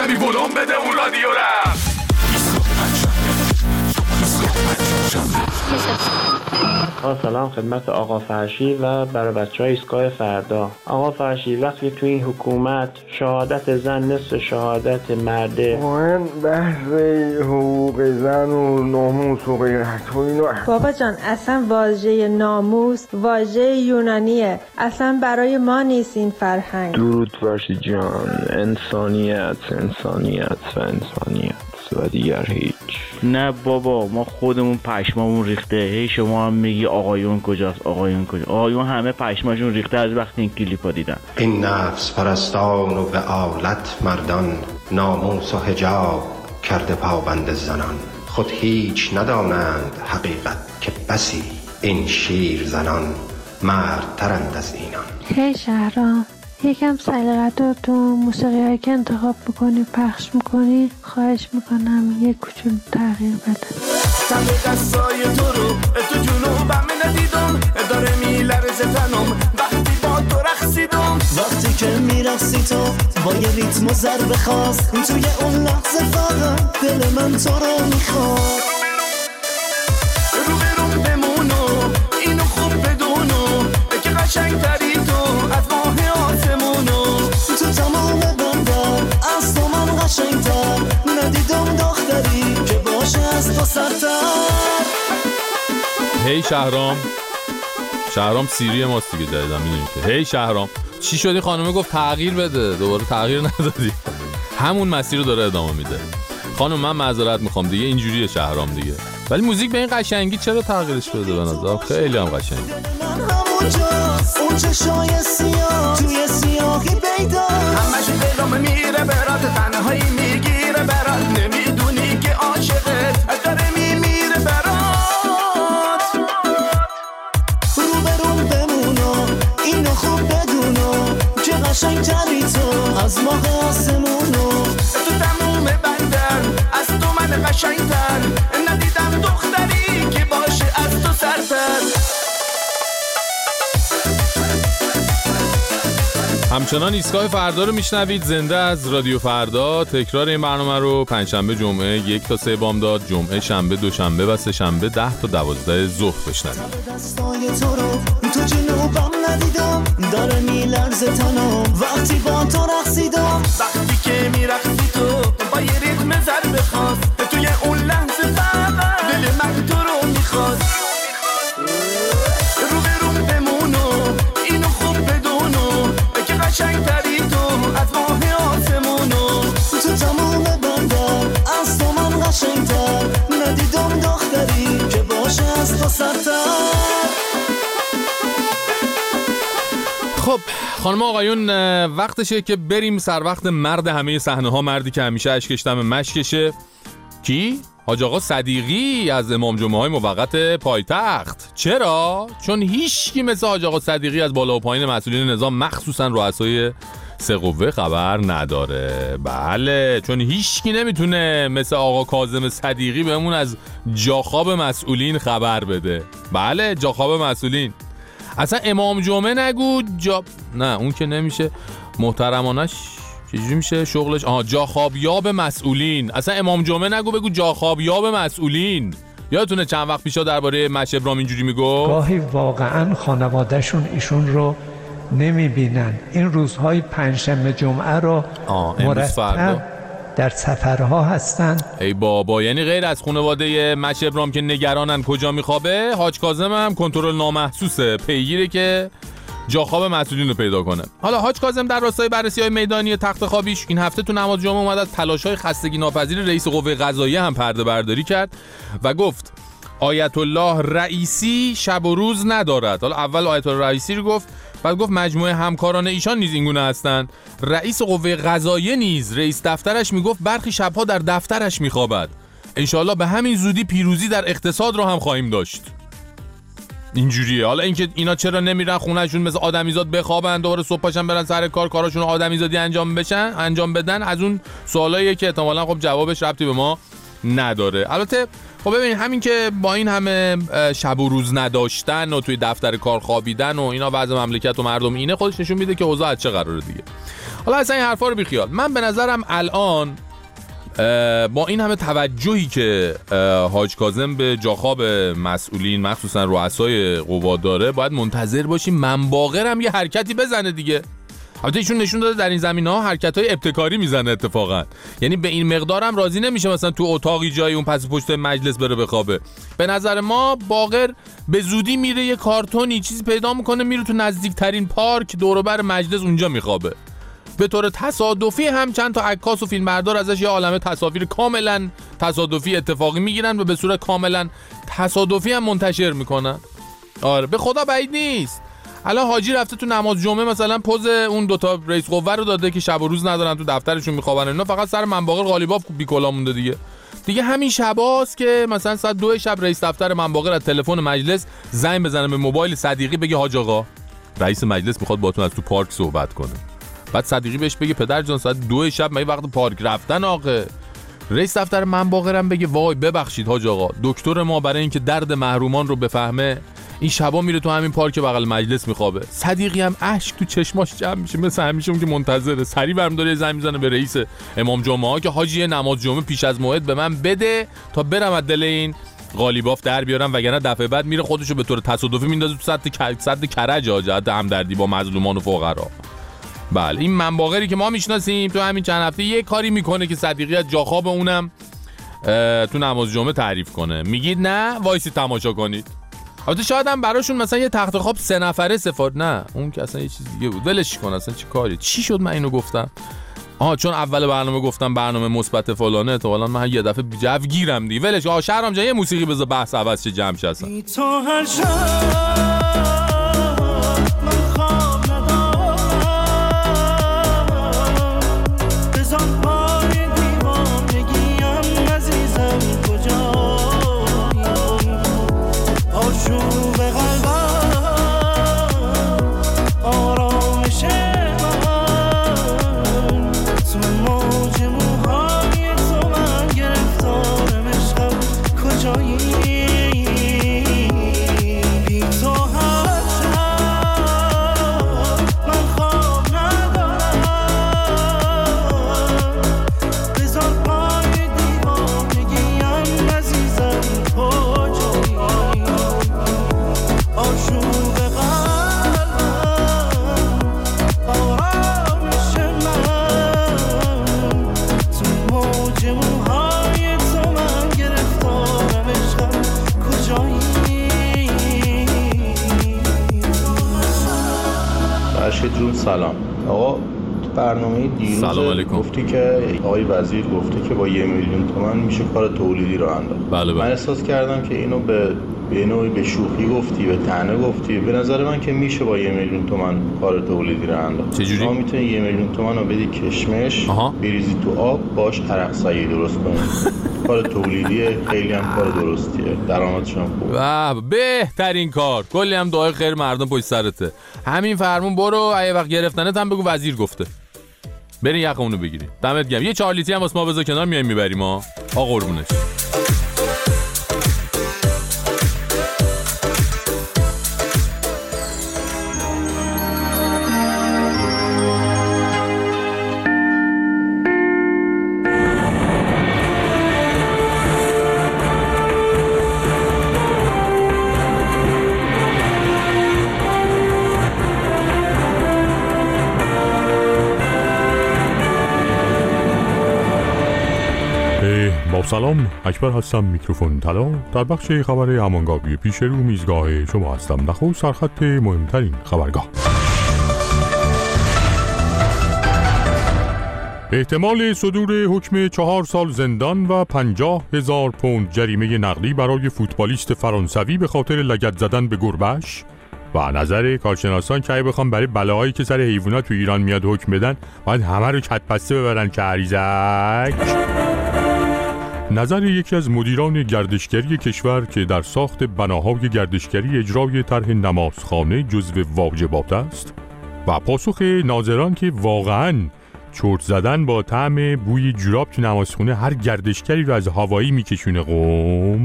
مشتری ولوم بده اون رادیو را. سلام خدمت آقا فرشی و برای بچه های ایستگاه فردا. آقا فرشی، وقتی تو این حکومت شهادت زن نصف شهادت مرده، من بحث حقوق زن و ناموس و غیرت و اینا. بابا جان اصلا واژه ناموس واژه یونانیه، اصلا برای ما نیست این فرهنگ. درود فرشی جان. انسانیت و انسانیت و دیگر هیچ. نه بابا، ما خودمون پشمامون ریخته. هی شما هم میگی آقایون کجاست، آقایون کجا؟ آقایون همه پشماشون ریخته از وقتی این کلیپا دیدن. این نفس پرستان و به آلت مردان، ناموس و حجاب کرده پابند زنان. خود هیچ ندانند حقیقت که بسی، این شیر زنان مردترند از اینان. هی شهرام، یکم سلیقه‌تو تو موسیقی‌هایی که انتخاب میکنی پخش میکنی، خواهش میکنم یک کوچولو تغییر بده. تن دستای تو رو تو جنوبم ندیدم، داره میلرزه تنم وقتی با تو رقصیدم. وقتی که میرقصی تو با یه ریتم و ضربه خاص، توی اون لحظه فقط دل من تو رو میخواد. رو برون بمونو اینو خوب بدونو که قشنگ تری تو از ماه آسمونو. تو تمام بندر از تو من قشنگتر، ندیدم دختری که باشه از تو سرتر. هی شهرام سیری ماست دیگه جدیدم میدونی که. هی شهرام چی شدی؟ خانومه گفت تغییر بده، دوباره تغییر ندادی. همون مسیر رو داره ادامه میده. خانم من معذرت میخوام دیگه، اینجوریه شهرام دیگه. ولی موزیک به این قشنگی چرا تغییرش بده؟ به نظرم خیلی هم قشنگه. اون چشای سیاه توی سیاهی پیدا، همش دلم میره برات، تنهایی میگیره برات، نمیدونی که عاشقت داره میمیره برات. رو برون بمونو اینو خوب بدونو که قشنگ تری تو از ماه آسمونو. تو تموم بندر از تو من قشنگتر، ندیدم دختری که باشه از تو سرتر. همچنان ایستگاه فردا رو میشنوید، زنده از رادیو فردا. تکرار این برنامه رو پنجشنبه جمعه 1 تا 3 بامداد، جمعه شنبه دوشنبه و سه شنبه 10 تا 12 ظهر بشنوید. دستای تو رو تو جنوبم ندیدم، داره میلرزه تنم وقتی با تو رقصیدم. وقتی که میرقصی تو با یه ریتم ضربه خاص، توی اون لحظه فقط دل من تو رو میخواد. رو برون بمونو اینو خوب بدونو که قشنگ تری تو از ماه آسمونو. تو تمام بندر از تو من قشنگتر، ندیدم دختری که باشه از تو سرتر. خب خانم آقایون، وقتشه که بریم سر وقت مرد همه صحنه ها، مردی که همیشه اشکش دم مشکشه. کی؟ حاج آقا صدیقی از امام جمعه های موقت پایتخت. چرا؟ چون هیچکی مثل حاج آقا صدیقی از بالا و پایین مسئولین نظام، مخصوصا رؤسای سه قوه خبر نداره. بله، چون هیچکی نمیتونه مثل آقا کاظم صدیقی بهمون از جاخواب مسئولین خبر بده. بله، جاخواب مسئولین. اصلا امام جمعه نگو نه اون که نمیشه. محترمانش چجوری میشه شغلش؟ جاخوابیاب مسئولین. اصلا امام جمعه نگو، بگو جاخوابیاب مسئولین. یادتونه چند وقت پیشا درباره مشه ابراهیم اینجوری میگو؟ گاهی واقعا خانوادهشون ایشون رو نمیبینن. این روزهای پنجشنبه جمعه رو مرتب در سفرها هستن. ای بابا، یعنی غیر از خانواده مشه ابراهیم که نگرانن کجا میخوابه، حاج کاظم هم کنترل نامحسوسه، پیگیره که جاخواب مسئولین رو پیدا کنه. حالا حاج کاظم در راستای بررسی‌های میدانی تخت خوابیش این هفته تو نماز جمعه اومد از تلاش‌های خستگی ناپذیر رئیس قوه قضاییه هم پرده برداری کرد و گفت آیت الله رئیسی شب و روز ندارد. حالا اول آیت الله رئیسی رو گفت، بعد گفت مجموعه همکاران ایشان نیز اینگونه هستند. رئیس قوه قضاییه نیز رئیس دفترش میگفت برخی شبها در دفترش میخوابد. انشالله به همین زودی پیروزی در اقتصاد رو هم خواهیم داشت. اینجوریه. حالا اینکه اینا چرا نمیرن خونهشون مثل آدمیزاد بخوابن، دوباره صبح پاشن برن سر کار، کاراشون آدمیزادی انجام بدن، از اون سوالاییه که احتمالاً خب جوابش ربطی به ما نداره. البته خب ببین، همین که با این همه شب و روز نداشتن و توی دفتر کار خوابیدن و اینا وضع مملکت و مردم اینه، خودش نشون میده که اوضاع از چه قراره دیگه. حالا اصلا این حرفا رو بیخیال. من به نظرم الان با این همه توجهی که حاج کاظم به جاخواب مسئولین مخصوصا رؤسای قوا داره، باید منتظر باشیم منباغر هم یه حرکتی بزنه دیگه. البته ایشون نشون داده در این زمینه‌ها حرکت‌های ابتکاری میزنه اتفاقا، یعنی به این مقدار هم راضی نمیشه مثلا تو اتاقی جای اون پس پشت مجلس بره بخوابه. به نظر ما باقر به زودی میره یه کارتونی چیزی پیدا میکنه، میره تو نزدیکترین پارک دور و بر مجلس اونجا میخوابه. به طور تصادفی هم چند تا عکاس و فیلمبردار ازش یه عالمه تصاویر کاملا تصادفی اتفاقی میگیرن و به صورت کاملا تصادفی هم منتشر میکنن. آره به خدا بعید نیست الان حاجی رفته تو نماز جمعه مثلا پوز اون دوتا رئیس قوه رو داده که شب و روز ندارن تو دفترشون میخوابن، اینا فقط سر منباغر قالیباف بیکلا مونده دیگه همین شباست که مثلا ساعت 2 شب رئیس دفتر منباغر از تلفن مجلس زنگ بزنه به موبایل صدیقی بگه حاج آقا رئیس مجلس میخواد باهاتون از تو پارک صحبت کنه. بعد صدیقی بهش بگه پدر جان ساعت 2 شب مگه وقت پارک رفتن آقا؟ رئیس دفتر منباغرم بگه وای ببخشید حاج آقا دکتر ما برای اینکه درد محرومان رو بفهمه این شبا میره تو همین پارک بغل مجلس میخوابه. صدیقی هم اشک تو چشماش جمع میشه مثل همیشه اون که منتظره، سری برم داره زنگ میزنه به رئیس امام جمعه ها که حاجی نماز جمعه پیش از موعد به من بده تا برم از دل این قالیباف در بیارم، وگرنه دفعه بعد میره خودشو به طور تصادفی میندازه تو سد کرج جهت همدردی با مظلومان و فقرا. بله این منباغری که ما میشناسیم تو همین چند هفته یه کاری میکنه که صدیقی از جاخواب اونم تو نماز جمعه تعریف کنه. میگید نه وایسی تماشا کنید. البته شاید هم براشون مثلا یه تخت خواب 3 نفره سفارت، نه اون که اصلا یه چیز دیگه بود، ولش کن اصلا چی کاری چی شد من اینو گفتم. چون اول برنامه گفتم برنامه مثبت فلانه، تو الان من یه دفعه جو گیرم دیگه، ولش شهرام جان یه موسیقی بذار بحث عوض شه جمع شه. اصلا سلام آقا، برنامه دیروز گفتی که آقای وزیر گفته که با 1 میلیون تومان میشه کار تولیدی رو انداخت. بله. من احساس کردم که اینو به نوعی به شوخی گفتی، به طعنه گفتی. به نظر من که میشه با 1 میلیون تومان کار تولیدی رو انداخت. چجوری؟ شما میتونی 1 میلیون تومان رو بدی کشمش بریزی تو آب باش عرق سایی درست کنی. کار تولیدی خیلی هم کار درستیه، درآمدش هم خوبه. بهترین کار، کلی هم دعای خیر مردم پشت سرته. همین فرمون برو، اگه وقت گرفتنت هم بگو وزیر گفته. برین یقه اونو بگیریم. دمت گرم. یه 4 لیتری هم واسه ما بذار کنار، میایم میبریم ها. قربونش. سلام، اکبر هستم، میکروفون طلا. در بخش خبر همانگاوی پیش رو میزگاه شما هستم. نخست سرخط مهمترین خبرگاه. احتمال صدور حکم 4 سال زندان و 50,000 پوند جریمه نقدی برای فوتبالیست فرانسوی به خاطر لگد زدن به گربه‌اش و نظر کارشناسان که اگه بخوام برای بلاهایی که سر حیوانات تو ایران میاد حکم بدن باید همه رو کت‌بسته ببرن که عریزک. نظر یکی از مدیران گردشگری کشور که در ساخت بناهای گردشگری اجرای طرح نمازخانه جزو واجبات است و پاسخ ناظران که واقعاً چرت زدن با طعم بوی جوراب تو نمازخونه هر گردشگری رو از هوایی میکشونه قوم.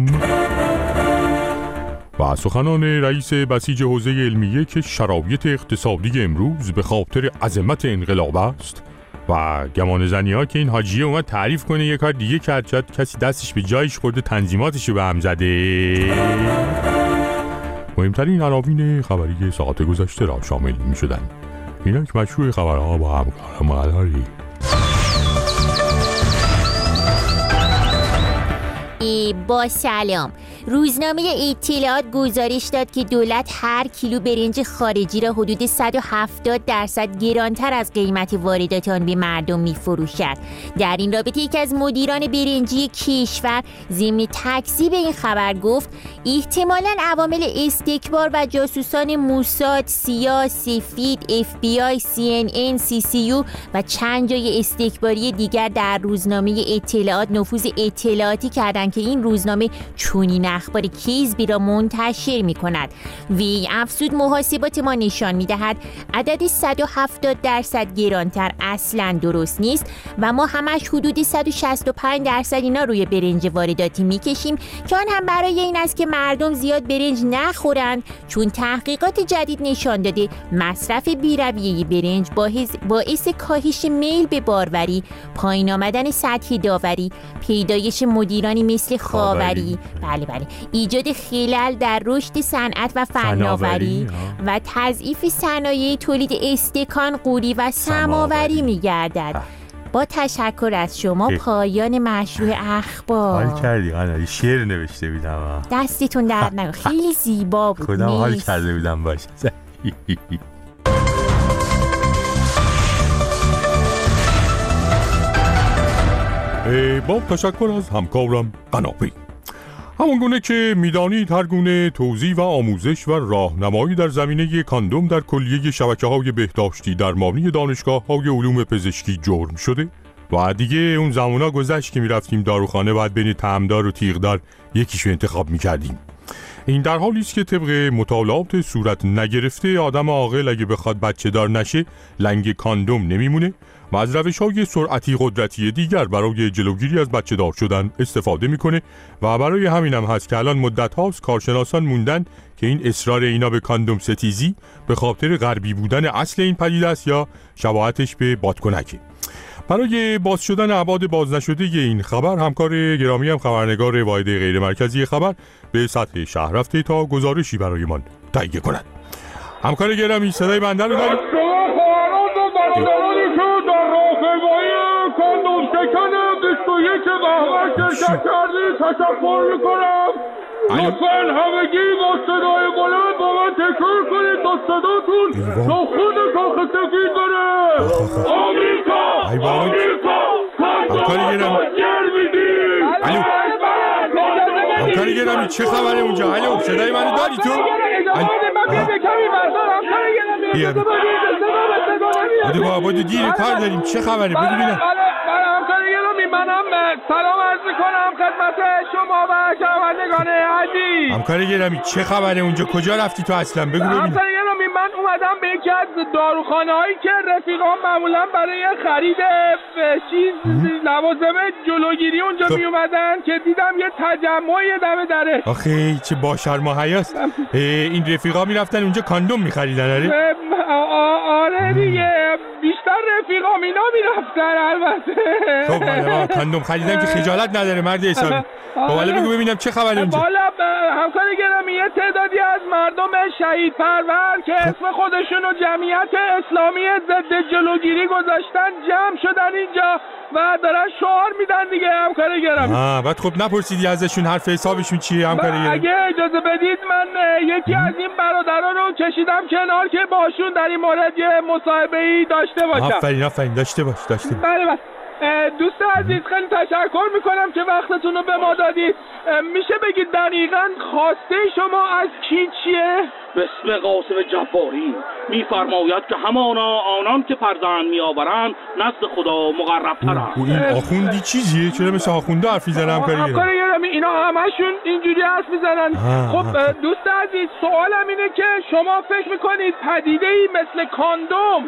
و سخنان رئیس بسیج حوزه علمیه که شرایط اقتصادی امروز به خاطر عظمت انقلاب است و گمان زنی ها که این حاجیه اومد تعریف کنه یه کار دیگه کرد، شاید کسی دستش به جایش خورده تنظیماتشو به هم زده. مهمترین عناوین خبری ساعت گذشته را شامل می شدن. اینک مشروع خبرها با همکارم قراری. با سلام. روزنامه اطلاعات گزارش داد که دولت هر کیلو برنج خارجی را حدود 170% گرانتر از قیمت واردات آن به مردم می‌فروشد. در این رابطه یکی از مدیران برنجی کشور ضمن تکذیب این خبر گفت احتمالاً عوامل استکبار و جاسوسان موساد، سیا، سفید، FBI، CNN، CCU و چند جای استکباری دیگر در روزنامه اطلاعات نفوذ اطلاعاتی کردند که این روزنامه چنین اخبار کذبی را منتشر می کند. وی افزود محاسبات ما نشان می دهد عدد 170% گرانتر اصلا درست نیست و ما همش حدود 165% اینا روی برنج وارداتی می کشیم که آن هم برای این است که مردم زیاد برنج نخورند، چون تحقیقات جدید نشان داده مصرف بی‌رویه برنج باعث کاهش میل به باروری، پایین آمدن سطح داوری، پیدایش مدیرانی مثل خاوری، بله ایجاد خلل در رشد صنعت و فناوری و تضعیف صنایع تولید استکان، قوری و سماوری می‌گردد. با تشکر از شما پایان مشروع اخبار. حال کردی قناری، شعر نوشته بودم. دستتون درد نکنه، خیلی زیبا بود. خودم حال کرده بودم باشه. با تشکر از همکارم قناپی. همون گونه که میدانید هر گونه توضیح و آموزش و راهنمایی در زمینه کاندوم در کلیه شبکه‌های بهداشتی درمانی دانشگاه‌های علوم پزشکی جرم شده و دیگه اون زمانا گذشت که میرفتیم داروخانه باید بین طعمدار و تیغدار یکیشو انتخاب میکردیم. این در حالی است که طبق مطالعات صورت نگرفته آدم عاقل اگه بخواد بچه دار نشه لنگ کاندوم نمیمونه و از روش‌های سرعتی قدرتی دیگر برای جلوگیری از بچه دار شدن استفاده میکنه و برای همین هم هست که الان مدت هاست کارشناسان موندن که این اصرار اینا به کاندوم ستیزی به خاطر غربی بودن اصل این پدیده است یا شباهتش به بادکنکه. برای باز شدن ابعاد باز نشده این خبر همکار گرامی هم خبرنگار واحد غیر مرکزی خبر به سطح شهر رفته تا گزارشی برایمان تهیه کند. همکار گرامی صدای بنده رو دارید؟ کاندوم شکن 21 بهمن شرکت کردید تشکر میکنم. لطفاً همگی با صدای بلند با من تکرار کنید تا صداتون تا خود کاخ سفید بره. آمریکا کاندوم رو جر میدید. همکار گرامی چه خبره اونجا؟ الو صدای منو داری تو؟ بودو دیر کار داریم، چه خبره؟ بگو بینم. منم سلام عرض میکنم خدمت شما و شنوندگان عزیز. همکار گرامی چه خبره اونجا؟ کجا رفتی تو اصلا؟ بگو ببینم. همکار گرامی من اومدم به یکی از داروخانه‌هایی که رفیقام معمولا برای خرید لوازم جلوگیری اونجا می اومدن که دیدم یه تجمعی دم دره. آخه چه با شرم و حیاست. این رفیقا میرفتن اونجا کاندوم میخریدن؟ آره دیگه، بیشتر رفیقام اینا میرفتن البته. خب کاندوم خریدن که خجالت نداره مرد حسابی. حالا بگو ببینم چه خبره اونجا؟ والا همکار گرامی یه تعدادی از مردم شهید پرور که اسم خودشون و جمعیت اسلامی ضد جلوگیری گذاشتن جمع شدن اینجا و دارن شعار میدن دیگه همکار گرامی. بعد خب نپرسیدی ازشون حرف حسابشون چیه همکار گرامی؟ اگه اجازه بدید من یکی از این برادران رو کشیدم کنار که باشون در این مورد یه مصاحبه‌ای داشته باشم. آفرین داشته باش. بله دوست عزیز خیلی تشکر میکنم که وقتتون رو به ما دادید. میشه بگید دقیقاً خواسته شما از کی چیه؟ بسم قاسم جباری میفرماید که آنان که فرزند میآورند نزد خدا مقرب‌ترند. این آخوندی چیزیه؟ چرا مثل آخونده حرف میزنه همکاری گرامی؟ اینا همشون اینجوری حرف میزنن. خب دوست عزیز سوالم اینه که شما فکر میکنید پدیده‌ای مثل کاندوم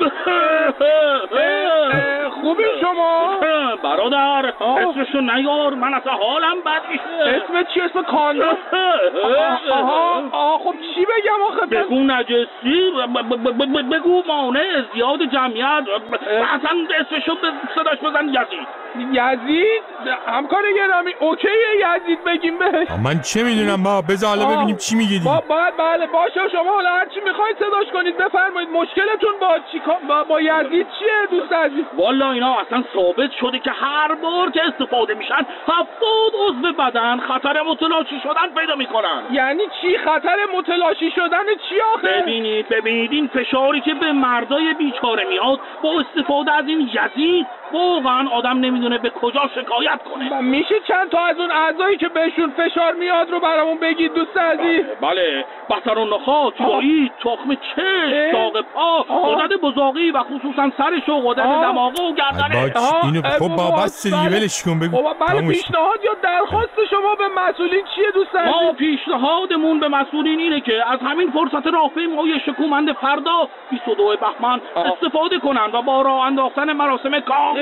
خوبی شما؟ برادر اسمشو نیار، من اصلا حالم بد میشه. اسم چی؟ اسم کاندوم؟ خب چی چی بگم آخه؟ بگو نجسی، بگو مانع زیاد جمعیت، اصلا اسمشو صداش بزن یزید همکار گرامی. اوکی یزید بگیم بهش. من چه میدونم با بذار حالا ببینیم چی میگه دیگه. بله باشه، شما حالا هر چی میخواید صداش کنید بفرمایید. مشکلتون با یزید چیه دوست عزیز؟ والا اینا اصلا ثابت شده که هر بار که استفاده میشن 70 عضو بدن خطر متلاشی شدن پیدا میکنن. یعنی چی خطر متلاشی شدن چی آخه؟ ببینید این فشاری که به مردای بیچاره میاد با استفاده از این یزید واقعا آدم نمیدونه به کجا شکایت کنه. میشه چند تا از اون اعضایی که بهشون فشار میاد رو برامون بگید دوست عزیز؟ بله، بستر و نخاع، چایی، تخم چشم، ساق پا، غدد بزاقی و خصوصا سرش و غدد دماغه و گردنه. اینو خب بابا بس دیگه ولش کن بگو. بله پیشنهاد یا درخواست شما به مسئولین چیه دوست عزیز؟ ما پیشنهادمون به مسئولین اینه که از همین فرصت راهپیمایی شکومند فردا 22 بهمن استفاده کنن و با راه انداختن مراسم کام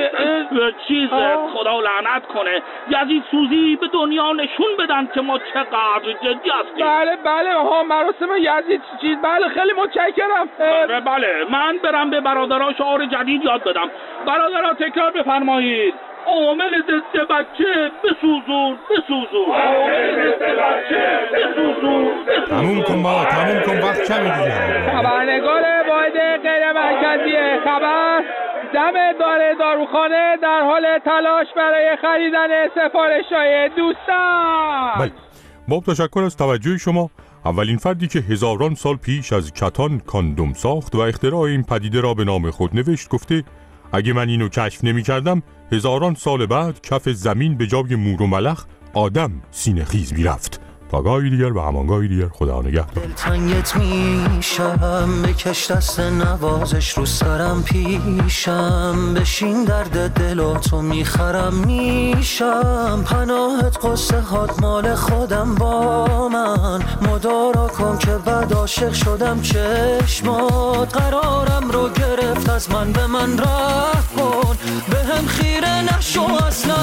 خدا لعنت کنه یزید سوزی به دنیا نشون بدن که ما چقدر جدی هستیم. بله مراسم یزید چیز. بله خیلی متشکرم. بله من برم به برادرها شعار جدید یاد بدم. برادرها تکرار بفرمایید. عامل ضد بچه بسوزون. عامل ضد بچه بسوزون. تموم کن وقت کمی دیگه. خبرنگار واحد غیر مرکزی خبر دم داروخانه در حال تلاش برای خریدن سفارش‌های دوستان. بله با تشکر از توجه شما. اولین فردی که هزاران سال پیش از کتان کاندوم ساخت و اختراع این پدیده را به نام خود نوشت گفته اگه من اینو کشف نمی کردم هزاران سال بعد کف زمین به جای مور و ملخ آدم سینه خیز می رفت. تا گاهی دیگر و همانگاهی دیگر خدا نگهدار. دلتنگت میشم بکش دست نوازش رو سرم پیشم بشین درد دلاتو میخرم میشم پناهت قصه هات مال خودم با من مدارا کن که بعد عاشق شدم چشمات قرارم رو گرفت از من به من رفت کن بهم خیره نشو اصلا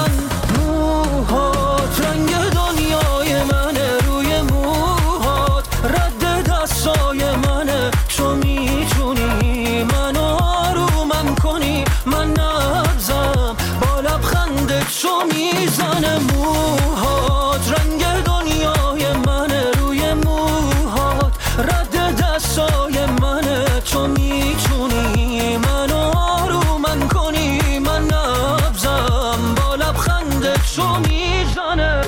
موهات رنگ دنیای منه روی موهات رد دستای منه تو میتونی منو آرومم کنی من نبزم با لبخندت تو میزنه موهات رنگ دنیای منه روی موهات رد دستای منه تو میتونی منو آرومم کنی من نبزم با لبخندت تو میزنه.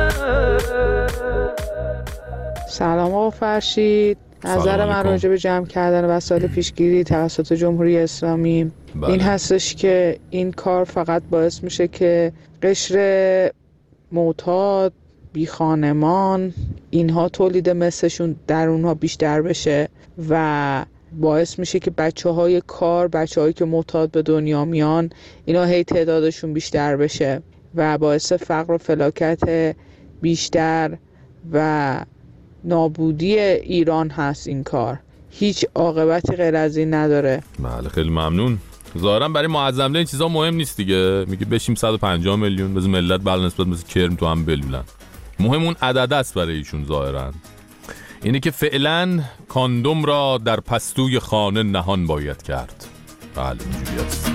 سلام آقا فرشید. نظر من راجع به جمع کردن وسایل پیشگیری توسط جمهوری اسلامی این هستش که این کار فقط باعث میشه که قشر معتاد بی خانمان اینها تولید مثلشون در اونها بیشتر بشه و باعث میشه که بچه‌های کار بچه‌هایی که معتاد به دنیا میان اینا هی تعدادشون بیشتر بشه و باعث فقر و فلاکت بیشتر و نابودی ایران هست. این کار هیچ عاقبتی غیر از این نداره. بله خیلی ممنون. ظاهرا برای معظم این چیزا مهم نیست دیگه. میگه بشیم 150 میلیون بذار ملت بل نسبت مثل کرم تو هم بلولن. مهم اون عدد است برای ایشون ظاهرا. اینه که فعلا کاندوم را در پستوی خانه نهان باید کرد. بله اینجوری است.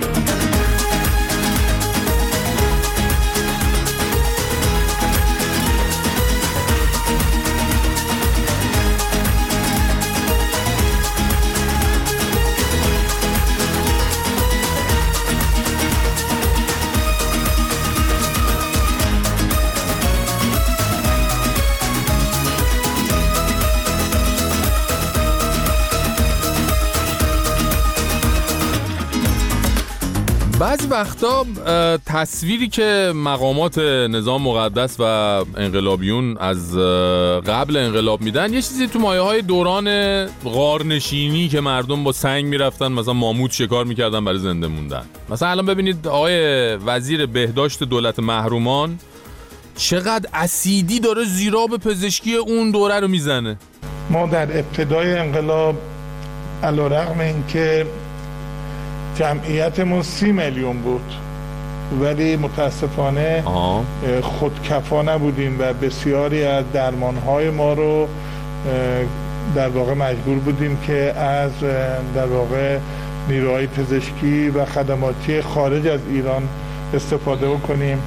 بعضی وقتا تصویری که مقامات نظام مقدس و انقلابیون از قبل انقلاب میدن یه چیزی تو مایه‌های دوران غارنشینی که مردم با سنگ میرفتن مثلا ماموت شکار میکردن برای زنده موندن. مثلا الان ببینید آقای وزیر بهداشت دولت محرومان چقدر اسیدی داره زیراب پزشکی اون دوره رو میزنه. ما در ابتدای انقلاب علیرغم اینکه جمعیتمون 30 میلیون بود ولی متاسفانه خودکفا نبودیم و بسیاری از درمانهای ما رو در واقع مجبور بودیم که از در واقع نیروهای پزشکی و خدماتی خارج از ایران استفاده بکنیم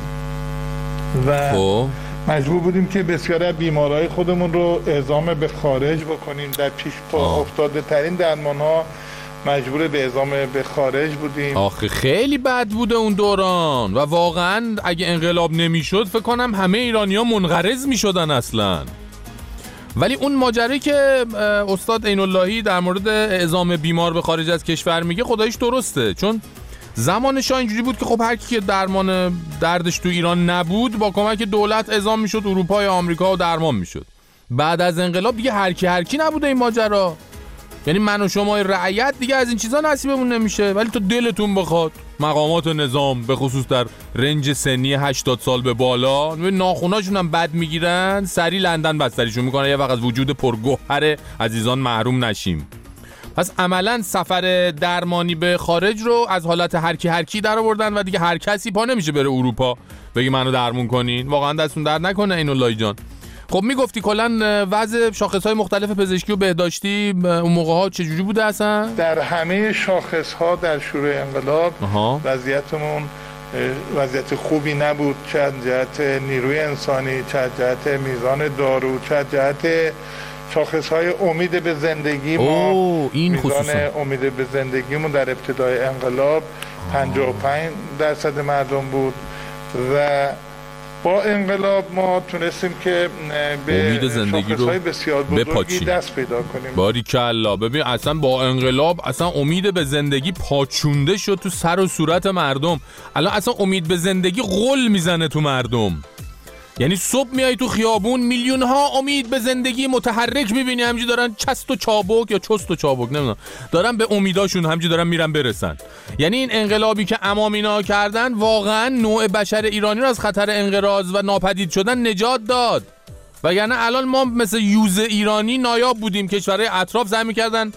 و مجبور بودیم که بسیاری از بیمارهای خودمون رو اعزام به خارج بکنیم. در پیش افتاده ترین درمان‌ها مجبور به اعزام به خارج بودیم. آخه خیلی بد بوده اون دوران و واقعا اگه انقلاب نمیشد فکر کنم همه ایرانی‌ها منقرض میشدن اصلا. ولی اون ماجرایی که استاد عین‌اللهی در مورد اعزام بیمار به خارج از کشور میگه خداییش درسته، چون زمان شاه اینجوری بود که خب هر کی که درمان دردش تو ایران نبود با کمک دولت اعزام میشد اروپا یا آمریکا و درمان میشد. بعد از انقلاب دیگه هر کی نبوده این ماجرا، یعنی من و شما رعیت دیگه از این چیزا نصیبمون نمیشه. ولی تو دلتون بخواد مقامات نظام به خصوص در رنج سنی 80 سال به بالا ناخوناشون هم بد میگیرن، سری لندن بستریشون میکنن یه وقت از وجود پرگوهر عزیزان محروم نشیم. پس عملا سفر درمانی به خارج رو از حالت هر کی در آوردن و دیگه هر کسی پا نمیشه بره اروپا بگی منو درمون کنین. واقعا دستون درد نکنه عین‌اللهی جان. خب میگفتی کلا وضع شاخص‌های مختلف پزشکی و بهداشتی اون موقع‌ها چجوری بوده اصلا؟ در همه شاخص‌ها در شروع انقلاب وضعیتمون وضعیت خوبی نبود، چه از جهت نیروی انسانی، چه از جهت میزان دارو، چه از جهت شاخص‌های امید به زندگی. ما میزان امید به زندگیمون در ابتدای انقلاب 55% مردم بود و با انقلاب ما تونستیم که به شاخص‌های بسیار بزرگی دست پیدا کنیم. باریکلا. ببین اصلا با انقلاب اصلا امید به زندگی پاچونده شد تو سر و صورت مردم. الان اصلا امید به زندگی غل میزنه تو مردم. یعنی صبح میای تو خیابون میلیون ها امید به زندگی متحرک میبینی، همینجوری دارن چست و چابک یا چست و چابک نمیدونم دارن به امیداشون همینجوری دارن میرن برسن. یعنی این انقلابی که امامینا کردن واقعا نوع بشر ایرانی رو از خطر انقراض و ناپدید شدن نجات داد. وگرنه الان ما مثل یوز ایرانی نایاب بودیم، کشورهای اطراف سعی میکردن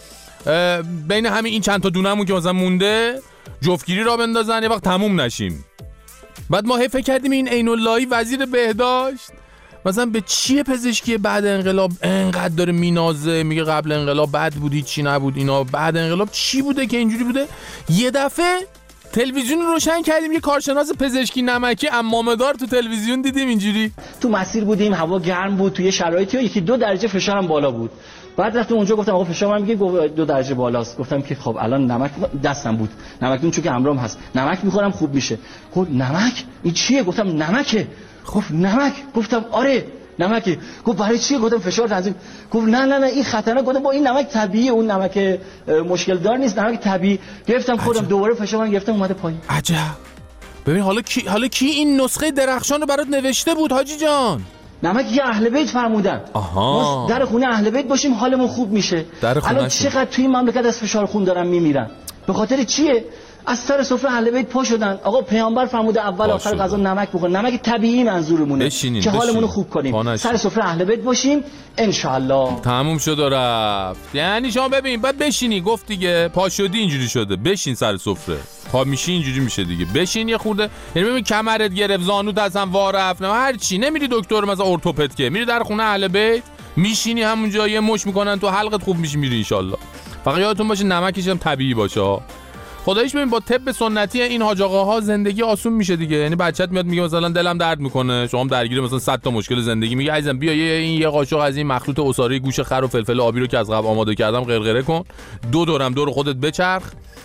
بین همین این چند تا دونمون که مثلا مونده جفتگیری را بندازن یه وقت تموم نشیم. بعد ما فکر کردیم این عین‌اللهی وزیر بهداشت مثلا به چیه پزشکی بعد انقلاب انقدر داره مینازه، میگه قبل انقلاب بد بودی چی نبود اینا، بعد انقلاب چی بوده که اینجوری بوده. یه دفعه تلویزیون رو روشن کردیم یه کارشناس پزشکی نمکی عمامه‌دار تو تلویزیون دیدیم اینجوری تو مسیر بودیم، هوا گرم بود، توی شرایطی 1-2 درجه فشارم بالا بود. بعد رفتم اونجا گفتم آقا فشارم میگه 2 درجه بالاست. گفتم که خب الان نمک دستم بود، نمکدون چون که همراهم هست، نمک میخورم خوب میشه. گفت نمک این چیه؟ گفتم نمکه. خب نمک. گفتم آره نمکه. گفت برای چیه؟ گفتم فشار تنظیم. گفت نه این خطرناک. گفتم با این نمک طبیعیه، اون نمک مشکل دار نیست، نمک طبیعی. گرفتم خودم دوباره فشارم گرفتم اومده پایین. عجب. ببین حالا کی این نسخه درخشان رو برات نوشته بود حاجی جان؟ نمک یه اهل بیت فرمودن. ما در خونه اهل بیت باشیم حالمون خوب میشه. الان چقدر توی این مملکت از فشار خون دارن میمیرن. به خاطر چیه؟ از سر سفره اهل بیت پا شدن. آقا پیامبر فرموده اول آخر غذا نمک بخور. نمک طبیعی منظورمونه که حالمون رو خوب کنیم. سر سفره اهل بیت باشیم ان شاء الله. تموم شد و رفت. یعنی شما ببین بعد بشینی، گفت دیگه پا شدی اینجوری شده، بشین سر سفره. پا میشی اینجوری میشه دیگه، بشین یه خورده. یعنی ببین کمرت گرفت، زانوت اصلا وا رفت، نه هر چی، نمیری دکتر مثلا ارتوپد که، میری در خونه اهل بیت میشینی همونجا یه مش میکنن تو حلقت خوب میشی میری ان شاء الله. فقط یادتون باشه نمکش هم طبیعی باشه. خداییش ببین با طب سنتی این حاج آقاها زندگی آسون میشه دیگه. یعنی بچت میاد میگه مثلا دلم درد میکنه، شما هم درگیر مثلا 100 تا مشکل زندگی، میگه عزیزم بیا یه قاشق از این مخلوط عصاره گوش خر و فلفل آبی رو که از قبل آماده کردم غرغره کن، 2 دورم دور خودت بچرخ،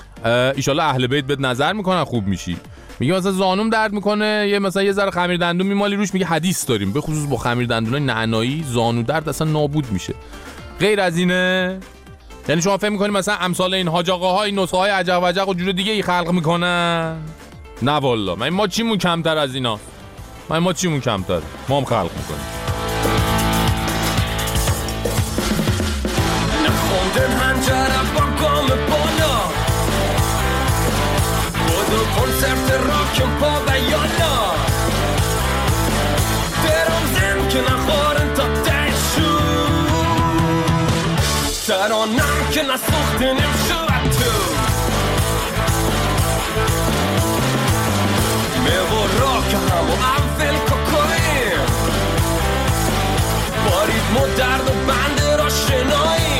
ان شاء الله اهل بیت بهت نظر میکنن خوب میشی. میگه مثلا زانوم درد میکنه، یه ذره خمیر دندون میمالی روش، میگه حدیث داریم به خصوص با خمیر دندونای نعنایی زانو درد اصلا نابود میشه. غیر از اینه یعنی شما فهم میکنید مثلا امثال این حاج آقاها این نسخه های عجق و عجق و جور دیگه ای خلق میکنن؟ نه والله. ما چیمون کمتر از اینا؟ ما چیمون کمتر؟ ما هم خلق میکنیم. نخوندم هنجره با گام بالا، بودو کنسرت راکم پا و یالا، درام زن که نخورن تا تشو، ترانم که نسوخته نمشو تو میو راک همو اول کوکوین، بارید مو درد و بند را شنایی،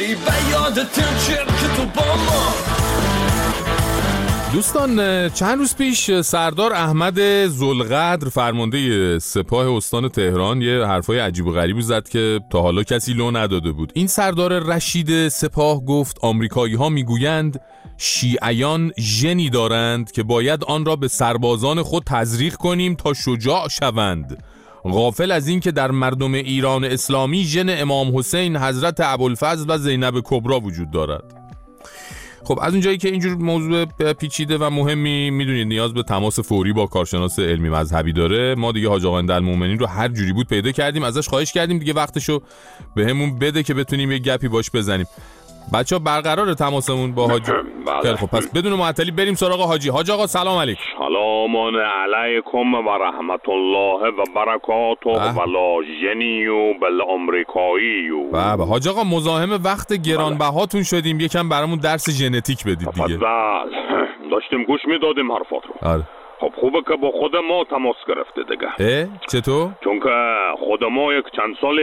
بری و یادت چرک تو با ما. دوستان چند روز پیش سردار احمد ذوالقدر فرمانده سپاه استان تهران یه حرفای عجیب و غریبی زد که تا حالا کسی لو نداده بود. این سردار رشید سپاه گفت آمریکایی‌ها میگویند شیعیان ژنی دارند که باید آن را به سربازان خود تزریق کنیم تا شجاع شوند، غافل از این که در مردم ایران اسلامی ژن امام حسین، حضرت ابوالفضل و زینب کبرا وجود دارد. خب از اونجایی که اینجور موضوع پیچیده و مهمی میدونید نیاز به تماس فوری با کارشناس علمی مذهبی داره، ما دیگه حاج آقا عندالمؤمنین رو هر جوری بود پیدا کردیم، ازش خواهش کردیم دیگه وقتشو بهمون بده که بتونیم یه گپی باش بزنیم. بچه‌ها برقرار تماسمون با حاجی؟ خیلی خب پس بدون معطلی بریم سراغ حاجی. حاج آقا سلام علیکم. سلام علیکم و رحمت الله و برکاته و لا ژنیو بل آمریکاییو. بابا حاج آقا مزاحم وقت گرانبهاتون شدیم، یکم برامون درس ژنتیک بدید دیگه. داشتیم گوش میدادیم حرفات رو. آره. خب خوبه که با خود ما تماس گرفته دیگه. چطور؟ چون که خود ما یک چند سالی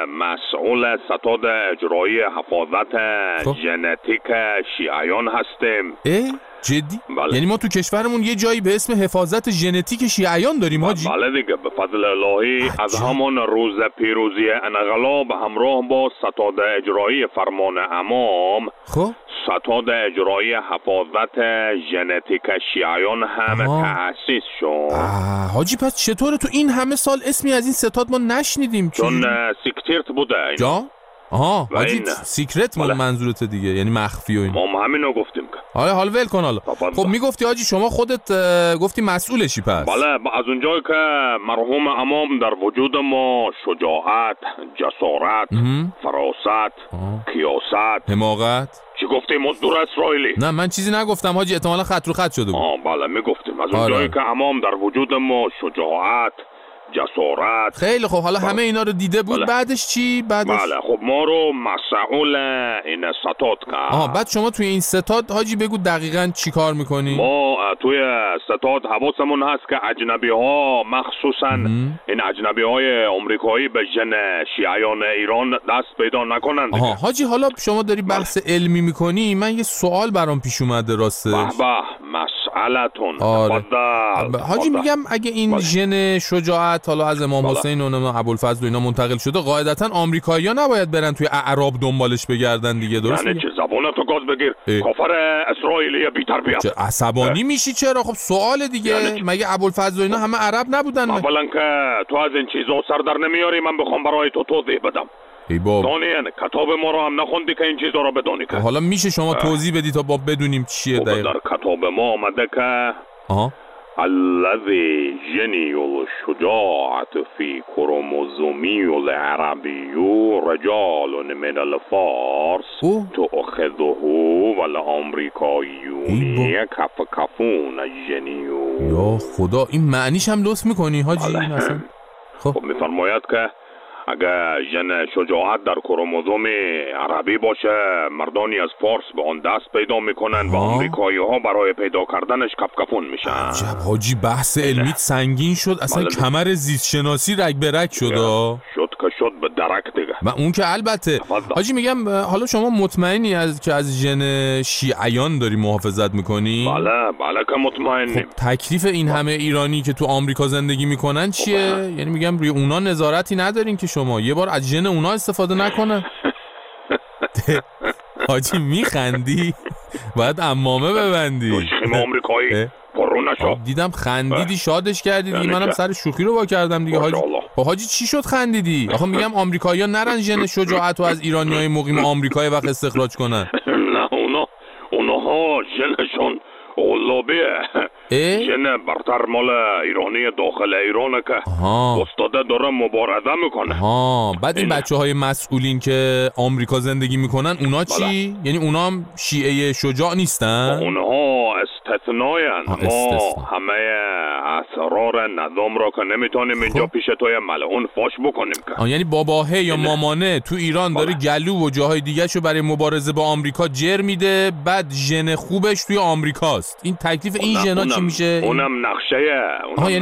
مسئول ستاد اجرایی حفاظت ژنتیک شیعیان هستیم. جدی؟ بله. یعنی ما تو کشورمون یه جایی به اسم حفاظت ژنتیک شیعیان داریم حاجی؟ بله دیگه، به فضل الهی از همان روز پیروزی انقلاب همراه با ستاد اجرایی فرمان امام، خب ستاد اجرایی حفاظت ژنتیک شیعیان هم تأسیس شد. حاجی پس چطوره تو این همه سال اسمی از این ستاد ما نشنیدیم؟ چون سیکرت بوده. جا؟ حاجی سیکرت منظورت دیگه، یعنی مخفی و این. ما همینو گفتیم که. حالا ول کن حالا. خب میگفتی حاجی شما خودت گفتی مسئولشی پس. بله، از اونجایی که مرحوم امام در وجود ما شجاعت، جسارت، فراست، کیاست، حماقت. چی گفتی مزدور اسرائیلی؟ نه من چیزی نگفتم حاجی، احتمالاً خط رو خط شده بود. بله میگفتیم از اونجایی که امام در وجود ما شجاعت، جسارت. خیلی خب حالا همه اینا رو دیده بود. بعدش چی؟ بله خب ما رو مسئول این ستاد کرد. بعد شما توی این ستاد حاجی بگو دقیقاً چی کار میکنی؟ ما توی ستاد حواسمون هست که اجنبی ها مخصوصاً این اجنبی های آمریکایی به ژن شیعیان ایران دست پیدا نکنند. حاجی حالا شما داری بحث علمی میکنی، من یه سوال برام پیش اومده راستش. مسئلتون. حاجی میگم اگه این ژن شجاعت حالا از امام حسین و ابوالفضل و اینا منتقل شده، قاعدتا آمریکایی‌ها نباید برن توی اعراب دنبالش بگردن دیگه، درست؟ یعنی چه زبونتو گاز بگیر کافر اسرائیلی بی تربیت. چه عصبانی میشی چرا؟ خب سوال دیگه، مگه ابوالفضل و اینا همه عرب نبودن؟ اولا که تو از این چیزا سر در نمیاری، من بخوام برای تو توضیح بدم. دانیان کتاب ما رو هم نخوندی که این چیزا رو بدونی که. حالا میشه شما توضیح بدی تا با بدونیم چیه دقیقاً؟ در کتاب ما آمده که الذي جني الشجاعة في كروموزومي العربي رجال من الفارس تأخذه والأمريكيون يكفكفون الجني. یا خدا، این معنیش هم لطف میکنی حاجی؟ خب میفرماید که اگه ژن شجاعت در کروموزوم عربی باشه، مردانی از فارس به آن دست پیدا میکنن و آمریکایی ها برای پیدا کردنش کفکفون میشن. عجب حاجی، بحث علمیت سنگین شد اصلا. کمر زیست شناسی رگ به رگ شد. شد که شد به درک دیگه. و اون که البته حاجی میگم، حالا شما مطمئنی که از ژن شیعیان داری محافظت میکنی؟ بله که مطمئنیم. خب تکلیف این همه ایرانی که تو آمریکا زندگی میکنن چیه؟ یعنی میگم روی اونا نظارتی ندارین که شما یه بار از ژن اونا استفاده نکنن؟ حاجی میخندی؟ باید عمامه ببندی. دشخیم آمریکایی پرو نشد. دیدم خندیدی، شادش کردیدی، منم سر شوخی رو با کردم دیگه حاجی. حاجی چی شد خندیدی؟ آخه میگم آمریکایی‌ها نرن ژن شجاعت رو از ایرانیای مقیم آمریکای وقت استخراج کنن. نه اونها ژنشون اولابیه. ژن برتر مال ایرانی داخل ایرانه که استاده داره مبارزه میکنه. بعد این بچه‌های مسئولین که آمریکا زندگی میکنن اونا چی؟ یعنی اونا هم شیعه شجاع نیستن؟ اونها استثناین. ما همه اسرار نظام را که نمیتونیم اینجا پیش توی ملعون فاش بکنیم که. یعنی باباهه یا مامانه تو ایران داره گلو و جاهای دیگه شو برای مبارزه با آمریکا جر میده، بعد ژن خوبش توی آمریکاست. این تکلیف این ژنا چی میشه؟ اونم نقشه. یعنی